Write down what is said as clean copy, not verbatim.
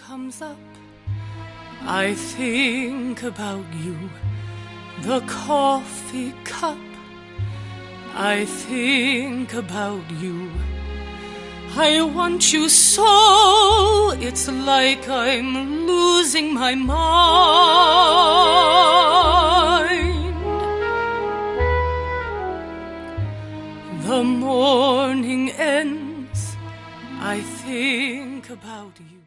comes up, I think about you. The coffee cup, I think about you. I want you so, it's like I'm losing my mind. The morning ends, I think about you.